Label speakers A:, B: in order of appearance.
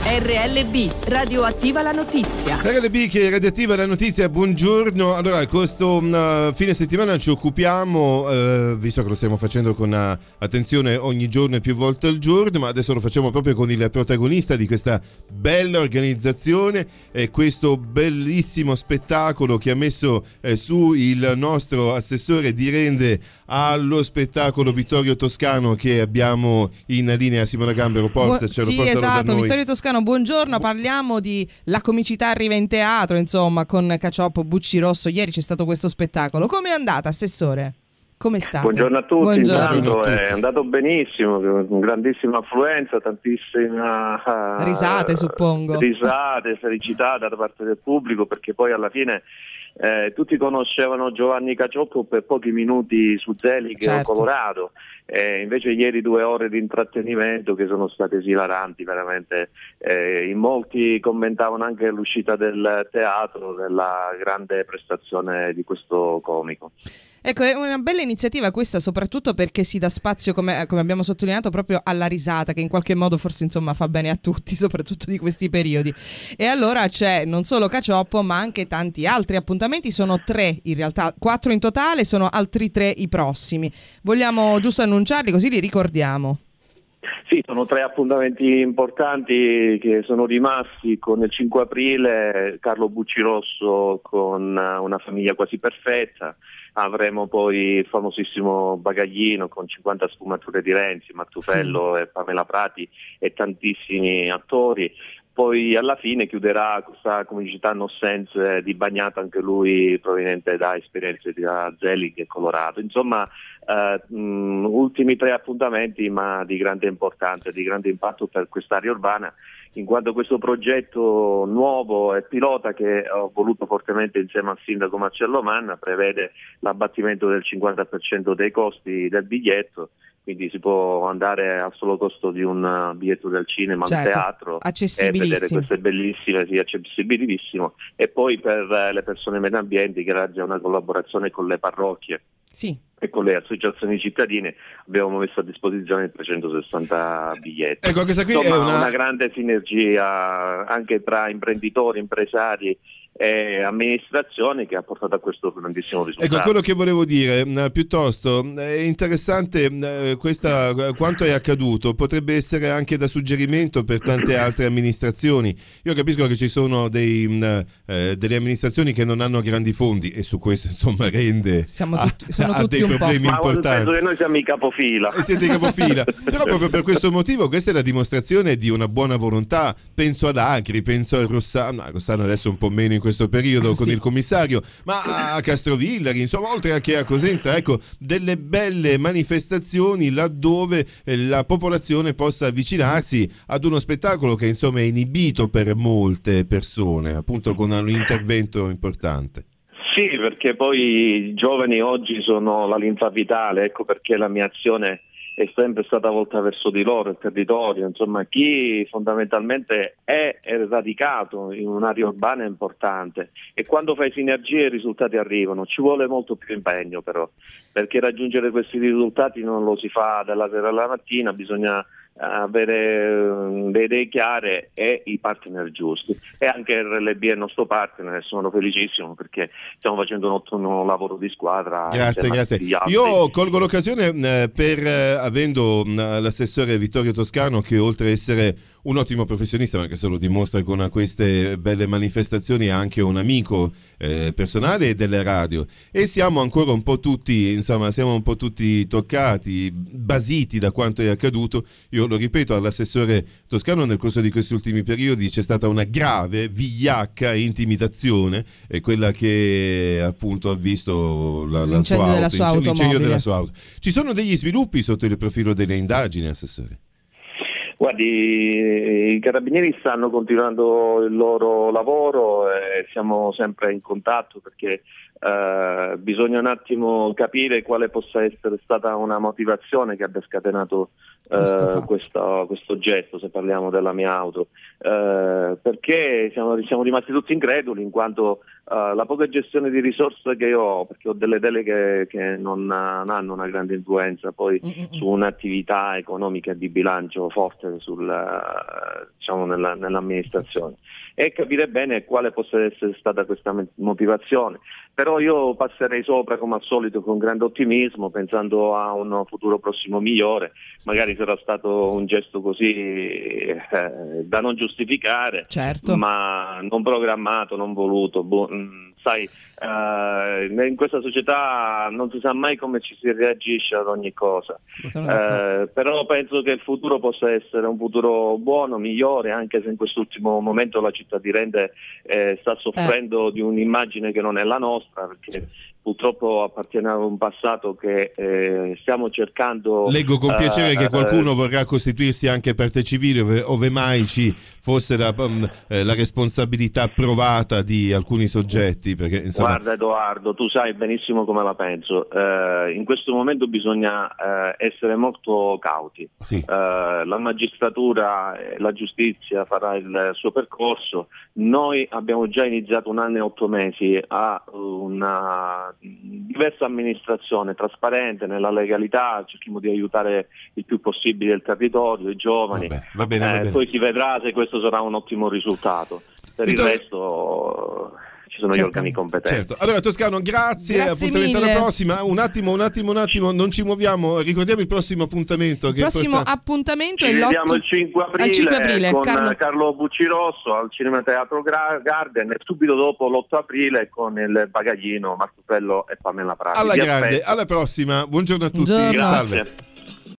A: RLB, radioattiva la notizia.
B: RLB che è radioattiva la notizia, buongiorno. Allora, questo fine settimana ci occupiamo, visto che lo stiamo facendo con attenzione ogni giorno e più volte al giorno, ma adesso lo facciamo proprio con il protagonista di questa bella organizzazione e questo bellissimo spettacolo che ha messo su il nostro assessore di Rende allo spettacolo Vittorio Toscano, che abbiamo in linea. Simona Gambero, portacelo,
C: sì,
B: portalo
C: esatto,
B: da noi.
C: Vittorio Toscano, buongiorno. Parliamo di La comicità arriva in teatro, insomma, con Cacioppo, Bucci Rosso. Ieri c'è stato questo spettacolo. Come è andata, assessore? Come state?
D: Buongiorno a tutti.
C: Buongiorno.
D: Intanto è andato benissimo, con grandissima affluenza, tantissima
C: risate, suppongo.
D: Risate, felicità da parte del pubblico, perché poi alla fine tutti conoscevano Giovanni Cacioppo per pochi minuti su Zelig
C: certo.
D: o Colorado, invece ieri 2 ore di intrattenimento che sono state esilaranti veramente. In molti commentavano anche l'uscita del teatro, della grande prestazione di questo comico.
C: Ecco, è una bella iniziativa questa, soprattutto perché si dà spazio, come abbiamo sottolineato, proprio alla risata, che in qualche modo forse insomma fa bene a tutti, soprattutto di questi periodi. E allora c'è non solo Cacioppo, ma anche tanti altri appuntamenti. Sono 3 in realtà, 4 in totale, sono altri 3 i prossimi. Vogliamo giusto annunciarli così li ricordiamo?
D: Sì, sono 3 appuntamenti importanti che sono rimasti. Con il 5 aprile Carlo Bucci Rosso con Una famiglia quasi perfetta. Avremo poi il famosissimo Bagaglino con 50 sfumature di Renzi, Mattufello e Pamela Prati e tantissimi attori. Poi alla fine chiuderà questa comicità no sense di Bagnato, anche lui proveniente da esperienze da Zelig e Colorado. Insomma, ultimi 3 appuntamenti, ma di grande importanza, di grande impatto per quest'area urbana, in quanto questo progetto nuovo e pilota, che ho voluto fortemente insieme al sindaco Marcello Manna, prevede l'abbattimento del 50% dei costi del biglietto. Quindi si può andare al solo costo di un biglietto del cinema,
C: certo,
D: al teatro, e vedere queste bellissime, sì, accessibilissimo. E poi per le persone meno abbienti, grazie a una collaborazione con le parrocchie,
C: sì,
D: e con le associazioni cittadine, abbiamo messo a disposizione 360 biglietti.
B: Ecco, questa qui
D: insomma,
B: è
D: una grande sinergia anche tra imprenditori, impresari e amministrazione, che ha portato a questo grandissimo risultato.
B: Ecco, quello che volevo dire, piuttosto è interessante quanto è accaduto, potrebbe essere anche da suggerimento per tante altre amministrazioni. Io capisco che ci sono delle amministrazioni che non hanno grandi fondi, e su questo insomma Rende ha dei problemi importanti.
D: Penso che noi siamo i capofila.
B: Siete i capofila. Però proprio per questo motivo questa è la dimostrazione di una buona volontà. Penso ad Acri, penso a Rossano adesso un po' meno in questo periodo con il commissario, ma a Castrovillari, insomma, oltre che a Cosenza, ecco, delle belle manifestazioni laddove la popolazione possa avvicinarsi ad uno spettacolo che insomma è inibito per molte persone, appunto con un intervento importante.
D: Sì, perché poi i giovani oggi sono la linfa vitale, ecco perché la mia azione è sempre stata volta verso di loro, il territorio, insomma chi fondamentalmente è radicato in un'area urbana è importante, e quando fai sinergie i risultati arrivano. Ci vuole molto più impegno però, perché raggiungere questi risultati non lo si fa dalla sera alla mattina, bisogna avere le idee chiare e i partner giusti, e anche il RLB è il nostro partner e sono felicissimo perché stiamo facendo un ottimo lavoro di squadra.
B: Grazie. Io colgo l'occasione avendo l'assessore Vittorio Toscano, che oltre a essere un ottimo professionista, ma che se lo dimostra con queste belle manifestazioni, è anche un amico personale delle radio, e siamo ancora un po' tutti, insomma, siamo un po' tutti toccati, basiti da quanto è accaduto. Io lo ripeto all'assessore Toscano, nel corso di questi ultimi periodi c'è stata una grave, vigliacca intimidazione, quella che appunto ha visto l'incendio della sua auto. Ci sono degli sviluppi sotto il profilo delle indagini, assessore?
D: Guardi, i carabinieri stanno continuando il loro lavoro e siamo sempre in contatto, perché bisogna un attimo capire quale possa essere stata una motivazione che abbia scatenato questo gesto, se parliamo della mia auto, perché siamo rimasti tutti increduli, in quanto la poca gestione di risorse che io ho, perché ho delle deleghe che non hanno una grande influenza poi su un'attività economica e di bilancio forte essere diciamo nell'amministrazione, e capire bene quale possa essere stata questa motivazione. Però io passerei sopra come al solito con grande ottimismo, pensando a un futuro prossimo migliore. Magari sarà stato un gesto così da non giustificare,
C: certo,
D: ma non programmato, non voluto. Sai, in questa società non si sa mai come ci si reagisce ad ogni cosa, però penso che il futuro possa essere un futuro buono, migliore, anche se in quest'ultimo momento la città di Rende sta soffrendo di un'immagine che non è la nostra, perché purtroppo appartiene a un passato che stiamo cercando.
B: Leggo con piacere che qualcuno vorrà costituirsi anche parte civile ove mai ci fosse la responsabilità provata di alcuni soggetti, perché insomma...
D: Guarda Edoardo, tu sai benissimo come la penso. In questo momento bisogna essere molto cauti.
B: Sì.
D: La magistratura e la giustizia farà il suo percorso. Noi abbiamo già iniziato 1 anno e 8 mesi a una diversa amministrazione trasparente, nella legalità, cerchiamo di aiutare il più possibile il territorio, i giovani.
B: Va bene.
D: Poi si vedrà se questo sarà un ottimo risultato. Per il resto ci sono gli organi competenti.
B: Certo. Allora Toscano, grazie appuntamento
C: mille.
B: alla prossima. Un attimo, non ci muoviamo, ricordiamo il prossimo appuntamento.
C: Il prossimo appuntamento è
D: vediamo il 5 aprile, con
C: Carlo
D: Buccirosso al Cinema Teatro Garden, e subito dopo l'8 aprile con il bagaglino Marco Pello e Pamela Prati.
B: Alla grande, alla prossima, buongiorno a tutti.
C: Buongiorno.
B: Salve.
D: Grazie.